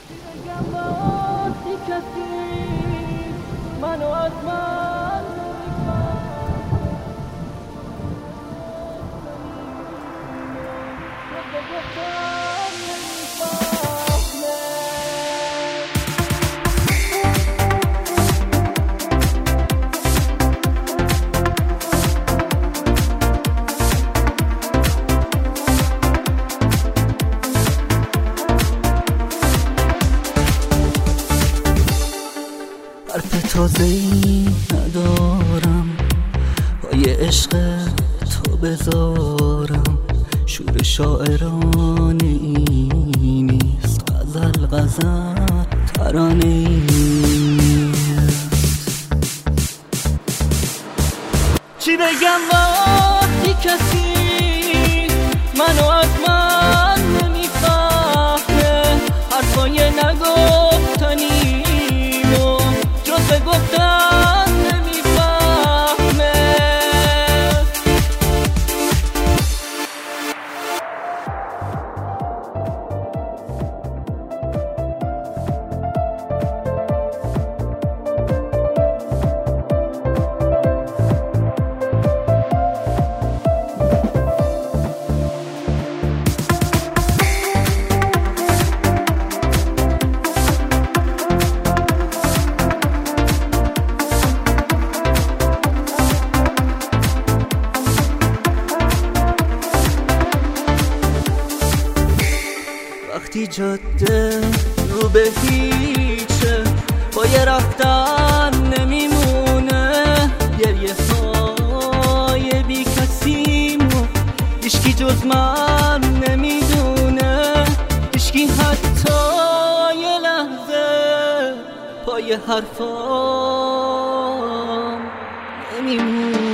حرف تازه‌ای ندارم پای عشق تو بذارم، شور شاعرانه ای نیست، غزل ترانه ای نیست. چی بگم وقتی کسی منو از من نمیفهمه، حرفای نگفتنی جز گفتن نمیفهمه. وقتی جاده رو به هیچه، پای رفتن نمیمونه، گریه های بی کسیمو هیچکی جز من نمیدونه، هیچکی حتی یه لحظه پای حرفام نمیمونه.